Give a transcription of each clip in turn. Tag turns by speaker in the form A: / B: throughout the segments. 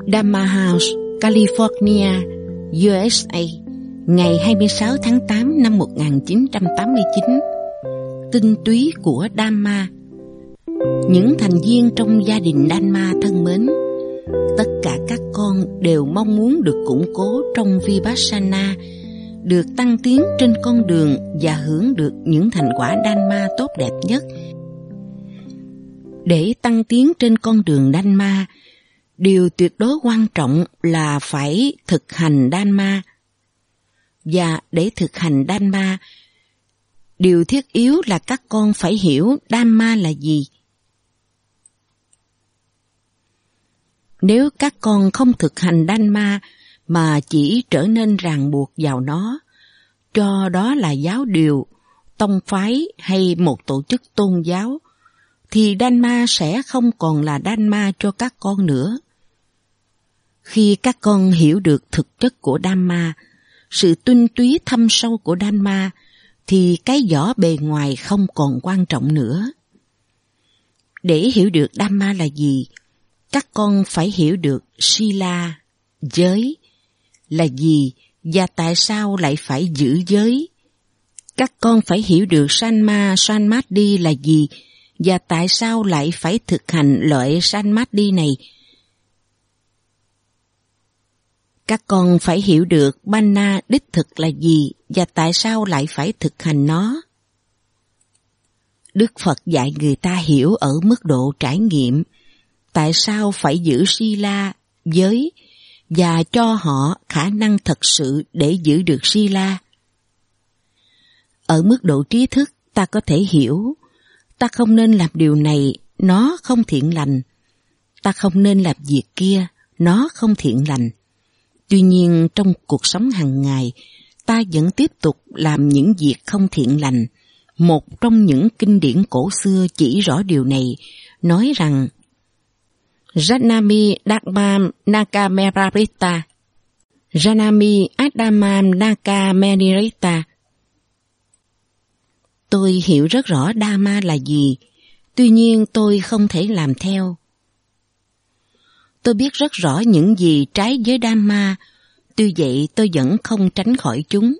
A: Dhamma House, California, USA, ngày 26 tháng 8 năm 1989. Tinh túy của Dhamma. Những thành viên trong gia đình Dhamma thân mến, tất cả các con đều mong muốn được củng cố trong Vipassana, được tăng tiến trên con đường và hưởng được những thành quả Dhamma tốt đẹp nhất. Để tăng tiến trên con đường Dhamma, điều tuyệt đối quan trọng là phải thực hành Dhamma. Và để thực hành Dhamma, điều thiết yếu là các con phải hiểu Dhamma là gì. Nếu các con không thực hành Dhamma mà chỉ trở nên ràng buộc vào nó, cho đó là giáo điều, tông phái hay một tổ chức tôn giáo, thì Dhamma sẽ không còn là Dhamma cho các con nữa. Khi các con hiểu được thực chất của Dhamma, sự tinh túy thâm sâu của Dhamma, thì cái vỏ bề ngoài không còn quan trọng nữa. Để hiểu được Dhamma là gì, các con phải hiểu được Sila, giới, là gì và tại sao lại phải giữ giới. Các con phải hiểu được Samma Samadhi là gì và tại sao lại phải thực hành loại Samadhi này. Các con phải hiểu được Panna đích thực là gì và tại sao lại phải thực hành nó. Đức Phật dạy người ta hiểu ở mức độ trải nghiệm tại sao phải giữ Sila, giới, và cho họ khả năng thật sự để giữ được Sila. Ở mức độ trí thức, ta có thể hiểu, ta không nên làm điều này, nó không thiện lành. Ta không nên làm việc kia, nó không thiện lành. Tuy nhiên, trong cuộc sống hàng ngày, ta vẫn tiếp tục làm những việc không thiện lành. Một trong những kinh điển cổ xưa chỉ rõ điều này, nói rằng Janami Dhamma Nakamerarita, Janami Adamam Nakamerarita. Tôi hiểu rất rõ Dhamma là gì, tuy nhiên tôi không thể làm theo. Tôi biết rất rõ những gì trái với Dhamma, tuy vậy tôi vẫn không tránh khỏi chúng.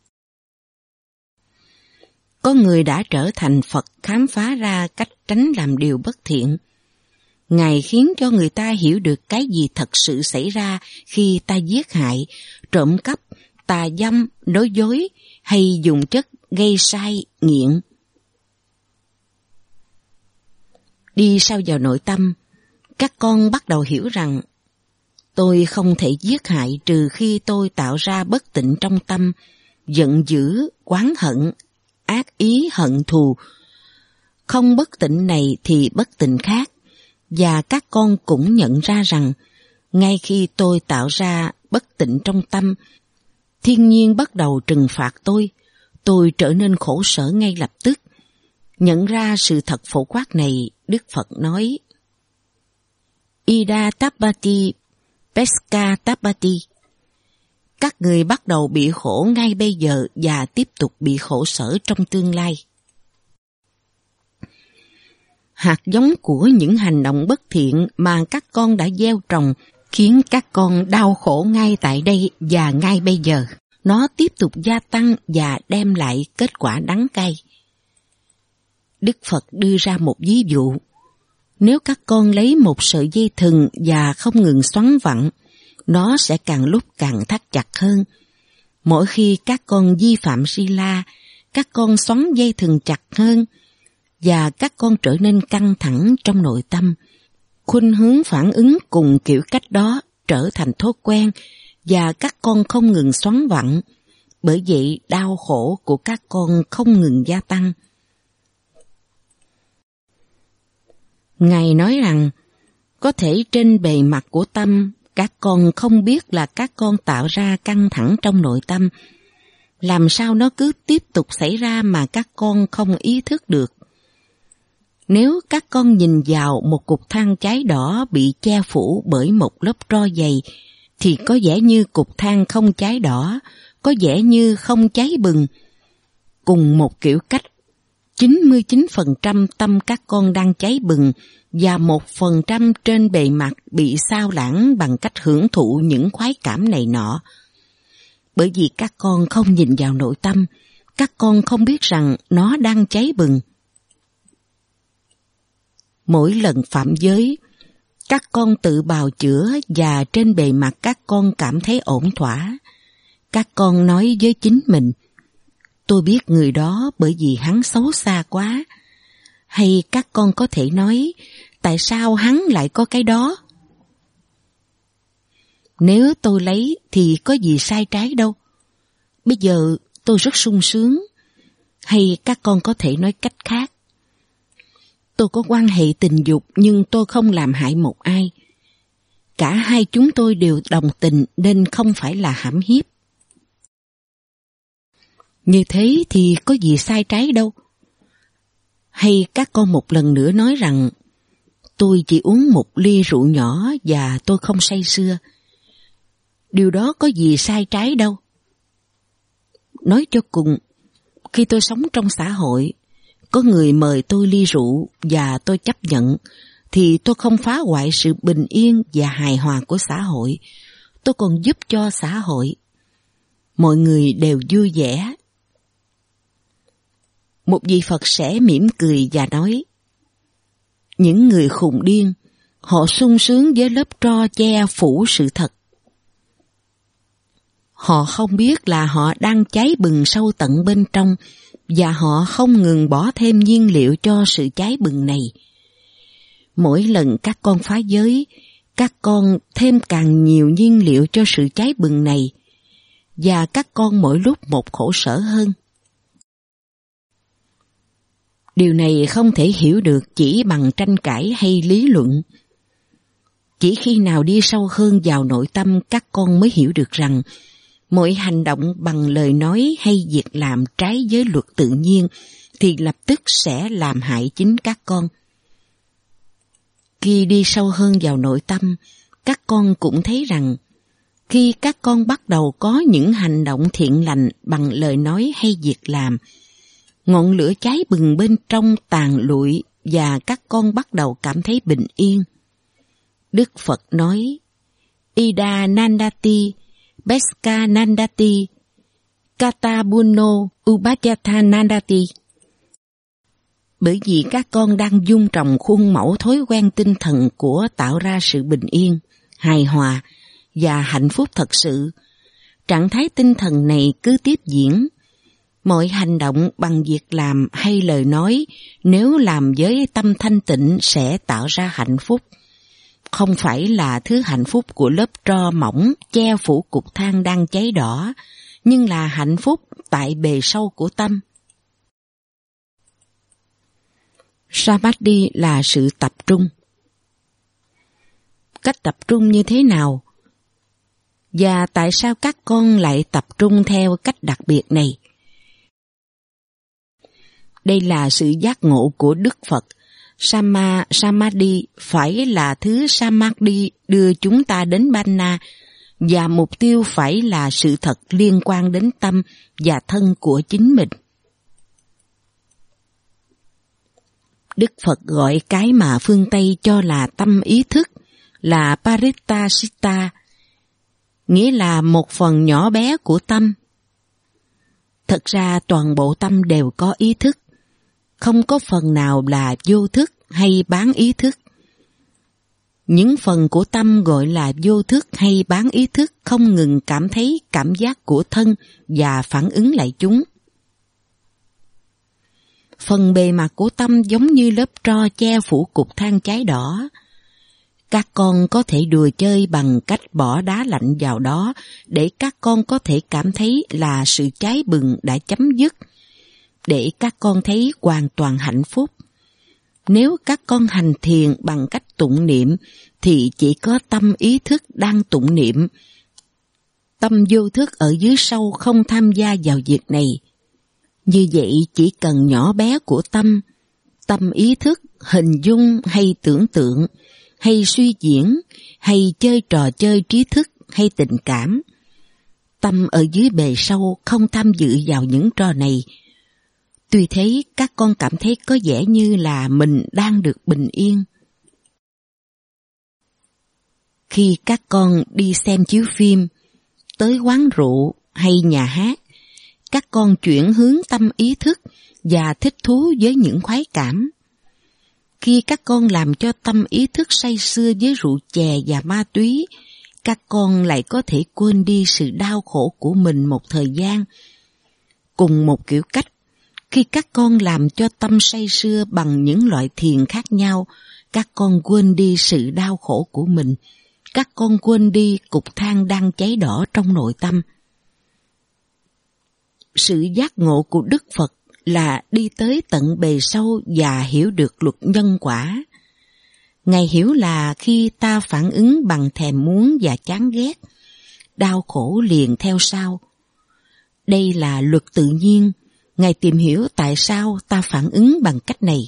A: Có người đã trở thành Phật khám phá ra cách tránh làm điều bất thiện. Ngài khiến cho người ta hiểu được cái gì thật sự xảy ra khi ta giết hại, trộm cắp, tà dâm, nói dối hay dùng chất gây sai, nghiện. Đi sâu vào nội tâm, các con bắt đầu hiểu rằng tôi không thể giết hại trừ khi tôi tạo ra bất tịnh trong tâm, giận dữ, oán hận, ác ý, hận thù. Không bất tịnh này thì bất tịnh khác. Và các con cũng nhận ra rằng, ngay khi tôi tạo ra bất tịnh trong tâm, thiên nhiên bắt đầu trừng phạt tôi trở nên khổ sở ngay lập tức. Nhận ra sự thật phổ quát này, Đức Phật nói, Ida Tappati, Peska Tappati. Các người bắt đầu bị khổ ngay bây giờ và tiếp tục bị khổ sở trong tương lai. Hạt giống của những hành động bất thiện mà các con đã gieo trồng khiến các con đau khổ ngay tại đây và ngay bây giờ. Nó tiếp tục gia tăng và đem lại kết quả đắng cay. Đức Phật đưa ra một ví dụ. Nếu các con lấy một sợi dây thừng và không ngừng xoắn vặn, nó sẽ càng lúc càng thắt chặt hơn. Mỗi khi các con vi phạm Sila, các con xoắn dây thừng chặt hơn, và các con trở nên căng thẳng trong nội tâm. Khuynh hướng phản ứng cùng kiểu cách đó trở thành thói quen và các con không ngừng xoắn vặn. Bởi vậy đau khổ của các con không ngừng gia tăng. Ngài nói rằng, có thể trên bề mặt của tâm, các con không biết là các con tạo ra căng thẳng trong nội tâm. Làm sao nó cứ tiếp tục xảy ra mà các con không ý thức được. Nếu các con nhìn vào một cục than cháy đỏ bị che phủ bởi một lớp tro dày, thì có vẻ như cục than không cháy đỏ, có vẻ như không cháy bừng. Cùng một kiểu cách, 99% tâm các con đang cháy bừng và 1% trên bề mặt bị xao lãng bằng cách hưởng thụ những khoái cảm này nọ. Bởi vì các con không nhìn vào nội tâm, các con không biết rằng nó đang cháy bừng. Mỗi lần phạm giới, các con tự bào chữa và trên bề mặt các con cảm thấy ổn thỏa. Các con nói với chính mình, tôi biết người đó bởi vì hắn xấu xa quá. Hay các con có thể nói, tại sao hắn lại có cái đó? Nếu tôi lấy thì có gì sai trái đâu. Bây giờ tôi rất sung sướng. Hay các con có thể nói cách khác, tôi có quan hệ tình dục nhưng tôi không làm hại một ai. Cả hai chúng tôi đều đồng tình nên không phải là hãm hiếp. Như thế thì có gì sai trái đâu. Hay các con một lần nữa nói rằng tôi chỉ uống một ly rượu nhỏ và tôi không say sưa. Điều đó có gì sai trái đâu. Nói cho cùng, khi tôi sống trong xã hội, có người mời tôi ly rượu và tôi chấp nhận, thì tôi không phá hoại sự bình yên và hài hòa của xã hội. Tôi còn giúp cho xã hội. Mọi người đều vui vẻ. Một vị Phật sẽ mỉm cười và nói, những người khùng điên, họ sung sướng với lớp tro che phủ sự thật. Họ không biết là họ đang cháy bừng sâu tận bên trong và họ không ngừng bỏ thêm nhiên liệu cho sự cháy bừng này. Mỗi lần các con phá giới, các con thêm càng nhiều nhiên liệu cho sự cháy bừng này và các con mỗi lúc một khổ sở hơn. Điều này không thể hiểu được chỉ bằng tranh cãi hay lý luận. Chỉ khi nào đi sâu hơn vào nội tâm các con mới hiểu được rằng mọi hành động bằng lời nói hay việc làm trái với luật tự nhiên thì lập tức sẽ làm hại chính các con. Khi đi sâu hơn vào nội tâm, các con cũng thấy rằng khi các con bắt đầu có những hành động thiện lành bằng lời nói hay việc làm, ngọn lửa cháy bừng bên trong tàn lụi và các con bắt đầu cảm thấy bình yên. Đức Phật nói, Ida Nandati, Beska Nandati, Kata Buno Upajata Nandati. Bởi vì các con đang dung trồng khuôn mẫu thói quen tinh thần của tạo ra sự bình yên, hài hòa và hạnh phúc thật sự. Trạng thái tinh thần này cứ tiếp diễn. Mọi hành động bằng việc làm hay lời nói nếu làm với tâm thanh tịnh sẽ tạo ra hạnh phúc. Không phải là thứ hạnh phúc của lớp tro mỏng che phủ cục than đang cháy đỏ, nhưng là hạnh phúc tại bề sâu của tâm. Samadhi là sự tập trung. Cách tập trung như thế nào? Và tại sao các con lại tập trung theo cách đặc biệt này? Đây là sự giác ngộ của Đức Phật. Samadhi phải là thứ Samadhi đưa chúng ta đến Bana, và mục tiêu phải là sự thật liên quan đến tâm và thân của chính mình. Đức Phật gọi cái mà phương Tây cho là tâm ý thức là Paritasitta, nghĩa là một phần nhỏ bé của tâm. Thật ra toàn bộ tâm đều có ý thức, không có phần nào là vô thức hay bán ý thức. Những phần của tâm gọi là vô thức hay bán ý thức không ngừng cảm thấy cảm giác của thân và phản ứng lại chúng. Phần bề mặt của tâm giống như lớp tro che phủ cục than cháy đỏ. Các con có thể đùa chơi bằng cách bỏ đá lạnh vào đó để các con có thể cảm thấy là sự cháy bừng đã chấm dứt, để các con thấy hoàn toàn hạnh phúc. Nếu các con hành thiền bằng cách tụng niệm thì chỉ có tâm ý thức đang tụng niệm. Tâm vô thức ở dưới sâu không tham gia vào việc này. Như vậy chỉ cần nhỏ bé của tâm ý thức, hình dung hay tưởng tượng, hay suy diễn, hay chơi trò chơi trí thức hay tình cảm. Tâm ở dưới bề sâu không tham dự vào những trò này. Tuy thế, các con cảm thấy có vẻ như là mình đang được bình yên. Khi các con đi xem chiếu phim, tới quán rượu hay nhà hát, các con chuyển hướng tâm ý thức và thích thú với những khoái cảm. Khi các con làm cho tâm ý thức say sưa với rượu chè và ma túy, các con lại có thể quên đi sự đau khổ của mình một thời gian. Cùng một kiểu cách, khi các con làm cho tâm say sưa bằng những loại thiền khác nhau, các con quên đi sự đau khổ của mình. Các con quên đi cục than đang cháy đỏ trong nội tâm. Sự giác ngộ của Đức Phật là đi tới tận bề sâu và hiểu được luật nhân quả. Ngài hiểu là khi ta phản ứng bằng thèm muốn và chán ghét, đau khổ liền theo sau. Đây là luật tự nhiên. Ngài tìm hiểu tại sao ta phản ứng bằng cách này.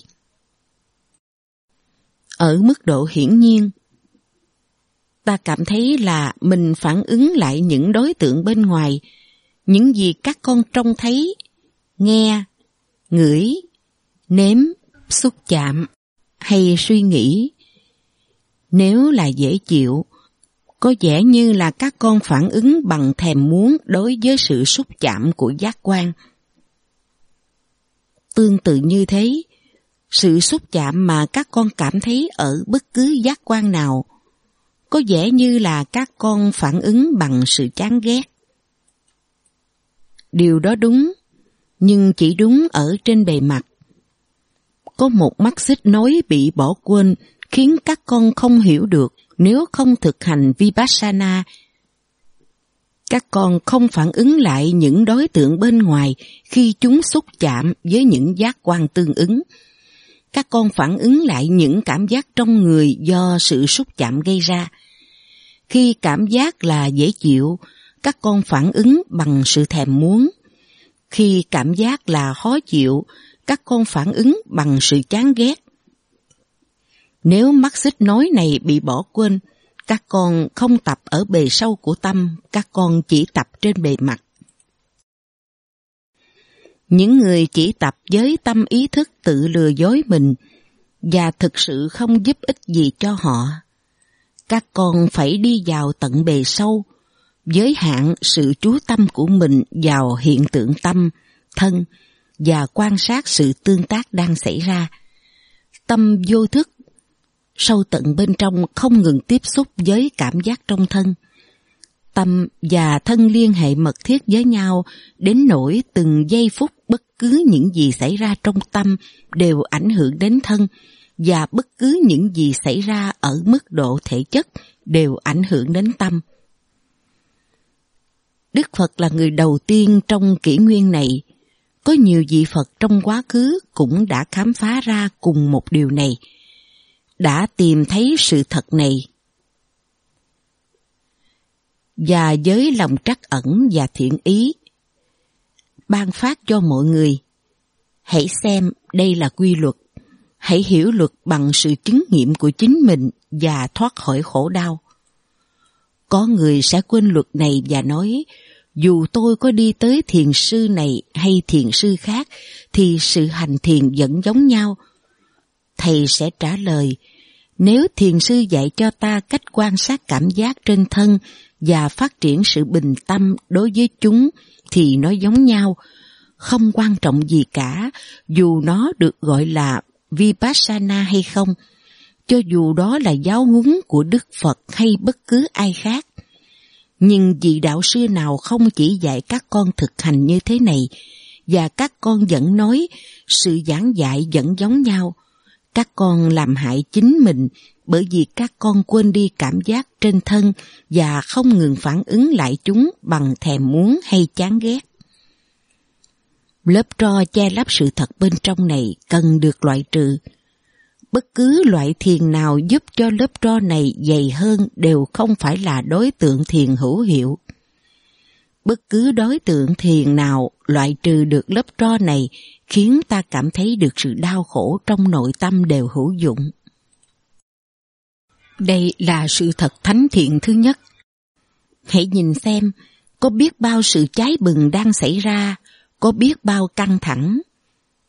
A: Ở mức độ hiển nhiên, ta cảm thấy là mình phản ứng lại những đối tượng bên ngoài, những gì các con trông thấy, nghe, ngửi, nếm, xúc chạm hay suy nghĩ. Nếu là dễ chịu, có vẻ như là các con phản ứng bằng thèm muốn đối với sự xúc chạm của giác quan. Tương tự như thế, sự xúc chạm mà các con cảm thấy ở bất cứ giác quan nào có vẻ như là các con phản ứng bằng sự chán ghét. Điều đó đúng, nhưng chỉ đúng ở trên bề mặt. Có một mắt xích nối bị bỏ quên khiến các con không hiểu được nếu không thực hành Vipassana. Các con không phản ứng lại những đối tượng bên ngoài khi chúng xúc chạm với những giác quan tương ứng. Các con phản ứng lại những cảm giác trong người do sự xúc chạm gây ra. Khi cảm giác là dễ chịu, các con phản ứng bằng sự thèm muốn. Khi cảm giác là khó chịu, các con phản ứng bằng sự chán ghét. Nếu mắt xích nối này bị bỏ quên, các con không tập ở bề sâu của tâm, các con chỉ tập trên bề mặt. Những người chỉ tập với tâm ý thức tự lừa dối mình và thực sự không giúp ích gì cho họ. Các con phải đi vào tận bề sâu, giới hạn sự chú tâm của mình vào hiện tượng tâm, thân và quan sát sự tương tác đang xảy ra. Tâm vô thức, sâu tận bên trong không ngừng tiếp xúc với cảm giác trong thân. Tâm và thân liên hệ mật thiết với nhau đến nỗi từng giây phút bất cứ những gì xảy ra trong tâm đều ảnh hưởng đến thân, và bất cứ những gì xảy ra ở mức độ thể chất đều ảnh hưởng đến tâm. Đức Phật là người đầu tiên trong kỷ nguyên này. Có nhiều vị Phật trong quá khứ cũng đã khám phá ra cùng một điều này, đã tìm thấy sự thật này. Và với lòng trắc ẩn và thiện ý, ban phát cho mọi người, hãy xem đây là quy luật, hãy hiểu luật bằng sự chứng nghiệm của chính mình và thoát khỏi khổ đau. Có người sẽ quên luật này và nói, dù tôi có đi tới thiền sư này hay thiền sư khác thì sự hành thiền vẫn giống nhau. Thầy sẽ trả lời, nếu thiền sư dạy cho ta cách quan sát cảm giác trên thân và phát triển sự bình tâm đối với chúng thì nó giống nhau, không quan trọng gì cả, dù nó được gọi là Vipassana hay không, cho dù đó là giáo huấn của Đức Phật hay bất cứ ai khác. Nhưng vị đạo sư nào không chỉ dạy các con thực hành như thế này, và các con vẫn nói sự giảng dạy vẫn giống nhau. Các con làm hại chính mình bởi vì các con quên đi cảm giác trên thân và không ngừng phản ứng lại chúng bằng thèm muốn hay chán ghét. Lớp tro che lấp sự thật bên trong này cần được loại trừ. Bất cứ loại thiền nào giúp cho lớp tro này dày hơn đều không phải là đối tượng thiền hữu hiệu. Bất cứ đối tượng thiền nào loại trừ được lớp tro này khiến ta cảm thấy được sự đau khổ trong nội tâm đều hữu dụng. Đây là sự thật thánh thiện thứ nhất. Hãy nhìn xem, có biết bao sự cháy bừng đang xảy ra, có biết bao căng thẳng.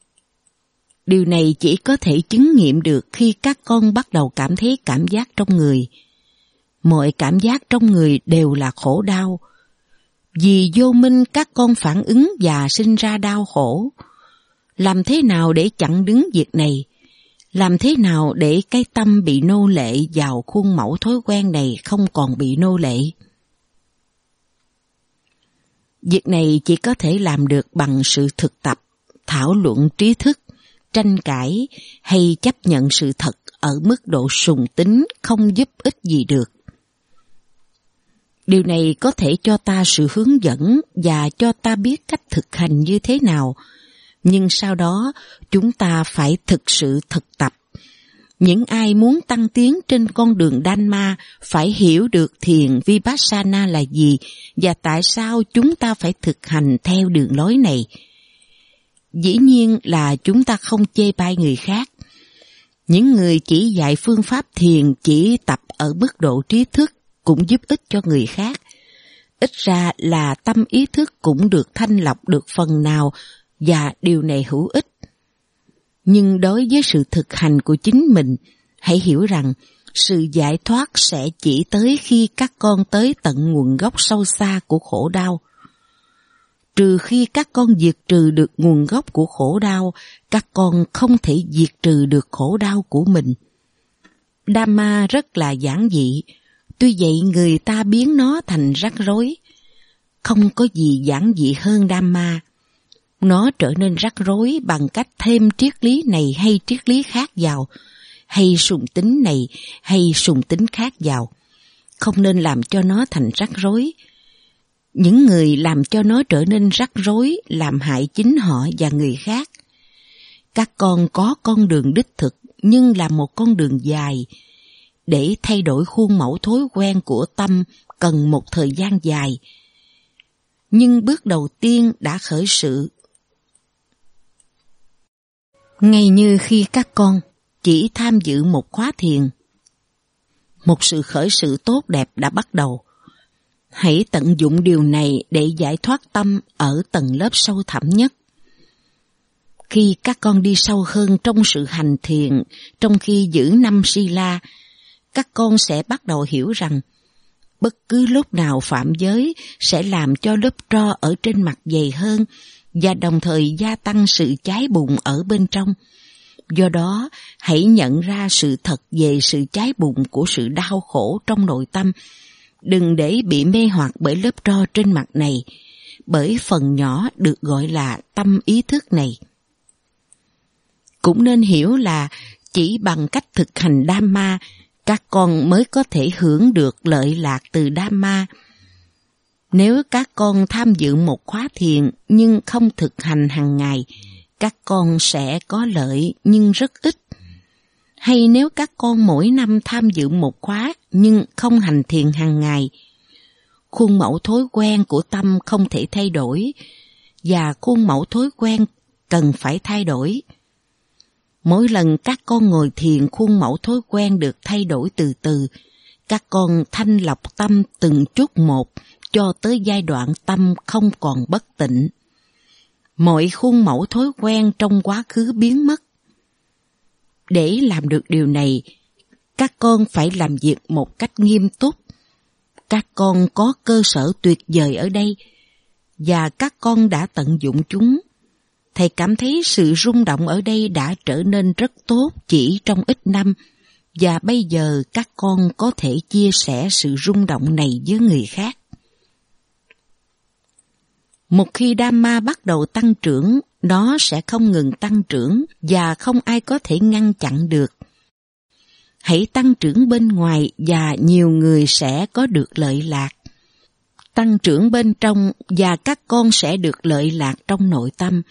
A: Điều này chỉ có thể chứng nghiệm được khi các con bắt đầu cảm thấy cảm giác trong người. Mọi cảm giác trong người đều là khổ đau. Vì vô minh các con phản ứng và sinh ra đau khổ. Làm thế nào để chặn đứng việc này? Làm thế nào để cái tâm bị nô lệ vào khuôn mẫu thói quen này không còn bị nô lệ? Việc này chỉ có thể làm được bằng sự thực tập, thảo luận trí thức, tranh cãi hay chấp nhận sự thật ở mức độ sùng tín không giúp ích gì được. Điều này có thể cho ta sự hướng dẫn và cho ta biết cách thực hành như thế nào, nhưng sau đó chúng ta phải thực sự thực tập. Những ai muốn tăng tiến trên con đường Dhamma phải hiểu được thiền Vipassana là gì và tại sao chúng ta phải thực hành theo đường lối này. Dĩ nhiên là chúng ta không chê bai người khác. Những người chỉ dạy phương pháp thiền chỉ tập ở mức độ trí thức cũng giúp ích cho người khác. Ít ra là tâm ý thức cũng được thanh lọc được phần nào và điều này hữu ích. Nhưng đối với sự thực hành của chính mình, hãy hiểu rằng sự giải thoát sẽ chỉ tới khi các con tới tận nguồn gốc sâu xa của khổ đau. Trừ khi các con diệt trừ được nguồn gốc của khổ đau, các con không thể diệt trừ được khổ đau của mình. Dhamma rất là giản dị, tuy vậy người ta biến nó thành rắc rối. Không có gì giản dị hơn Dhamma. Nó trở nên rắc rối bằng cách thêm triết lý này hay triết lý khác vào, hay sùng tính này hay sùng tính khác vào. Không nên làm cho nó thành rắc rối. Những người làm cho nó trở nên rắc rối làm hại chính họ và người khác. Các con có con đường đích thực nhưng là một con đường dài. Để thay đổi khuôn mẫu thói quen của tâm cần một thời gian dài. Nhưng bước đầu tiên đã khởi sự. Ngay như khi các con chỉ tham dự một khóa thiền, một sự khởi sự tốt đẹp đã bắt đầu. Hãy tận dụng điều này để giải thoát tâm ở tầng lớp sâu thẳm nhất. Khi các con đi sâu hơn trong sự hành thiền, trong khi giữ 5 sila, các con sẽ bắt đầu hiểu rằng bất cứ lúc nào phạm giới sẽ làm cho lớp tro ở trên mặt dày hơn và đồng thời gia tăng sự cháy bùng ở bên trong. Do đó, hãy nhận ra sự thật về sự cháy bùng của sự đau khổ trong nội tâm. Đừng để bị mê hoặc bởi lớp tro trên mặt này, bởi phần nhỏ được gọi là tâm ý thức này. Cũng nên hiểu là chỉ bằng cách thực hành Dhamma, các con mới có thể hưởng được lợi lạc từ Dhamma. Nếu các con tham dự một khóa thiền nhưng không thực hành hàng ngày, các con sẽ có lợi nhưng rất ít. Hay nếu các con mỗi năm tham dự một khóa nhưng không hành thiền hàng ngày, khuôn mẫu thói quen của tâm không thể thay đổi, và khuôn mẫu thói quen cần phải thay đổi. Mỗi lần các con ngồi thiền, khuôn mẫu thói quen được thay đổi từ từ. Các con thanh lọc tâm từng chút một cho tới giai đoạn tâm không còn bất tịnh. Mọi khuôn mẫu thói quen trong quá khứ biến mất. Để làm được điều này, các con phải làm việc một cách nghiêm túc. Các con có cơ sở tuyệt vời ở đây, và các con đã tận dụng chúng. Thầy cảm thấy sự rung động ở đây đã trở nên rất tốt chỉ trong ít năm, và bây giờ các con có thể chia sẻ sự rung động này với người khác. Một khi Dhamma bắt đầu tăng trưởng, nó sẽ không ngừng tăng trưởng và không ai có thể ngăn chặn được. Hãy tăng trưởng bên ngoài và nhiều người sẽ có được lợi lạc. Tăng trưởng bên trong và các con sẽ được lợi lạc trong nội tâm.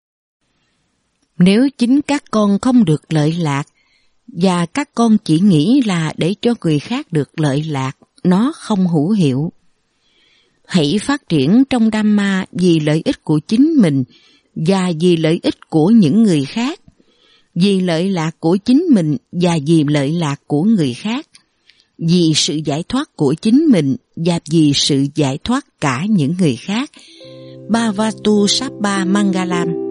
A: Nếu chính các con không được lợi lạc và các con chỉ nghĩ là để cho người khác được lợi lạc, nó không hữu hiệu. Hãy phát triển trong Dhamma vì lợi ích của chính mình và vì lợi ích của những người khác, vì lợi lạc của chính mình và vì lợi lạc của người khác, vì sự giải thoát của chính mình và vì sự giải thoát cả những người khác. Bhavatu Sabbha Mangalam.